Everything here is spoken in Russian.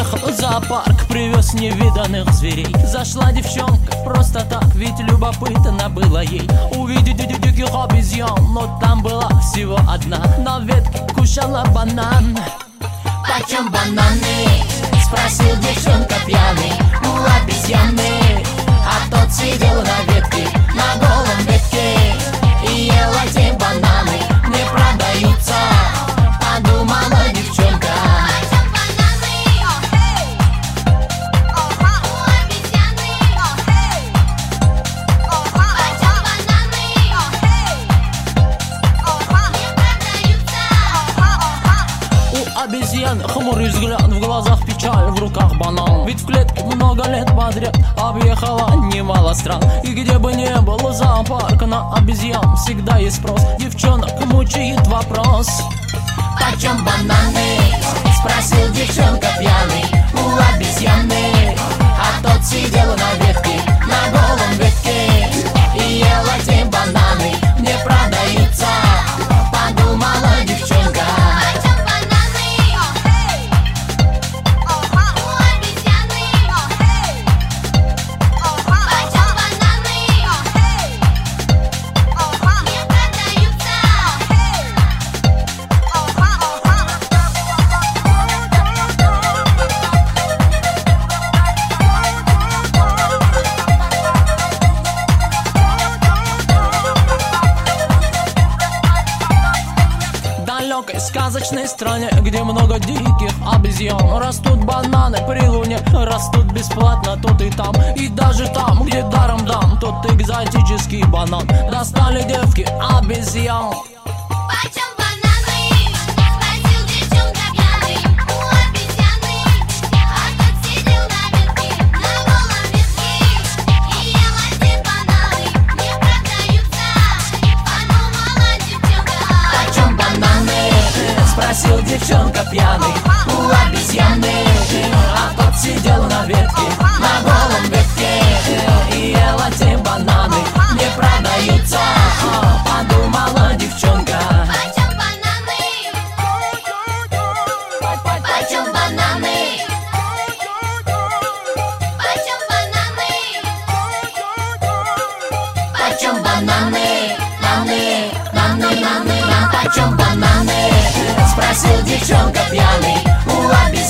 Приехал в зоопарк, привез невиданных зверей. Зашла девчонка просто так, ведь любопытно было ей увидеть диких обезьян. Но там была всего одна, на ветке кушала банан. Почем бананы? Спросил девчонка пьяный у обезьяны. А тот сидел на ветке, на голом ветке, и ел эти бананы. Не продаются, подумала девчонка. Обезьян, хмурый взгляд, в глазах печаль, в руках банан. Ведь в клетке много лет подряд объехала немало стран. И где бы ни был зоопарк, на обезьян всегда есть спрос. Девчонок мучает вопрос: почем бананы? Спросил девчонка пьяный у обезьяны. А тот сидел на ветке, на голом ветке, и ел эти бананы. Не продаются, подумала девчонка. В сказочной стране, где много диких обезьян, растут бананы при луне, растут бесплатно тут и там. И даже там, где даром дам, тот экзотический банан достали девки обезьян. Почем бананы? Спросил девчонка пьяный у обезьяны. А тот сидел на ветке, на голом ветке, и ел эти бананы. Не продаются, подумала девчонка. Почем бананы? Спросил девчонка пьяный у обезьяны. А тот сидел на ветке, на голом ветке, и ел эти бананы. Не продаются, подумала девчонка. Почем бананы? Почем бананы? Почем бананы? Почем бананы? Почем бананы? Спросил девчонка пьяный у обезьяны.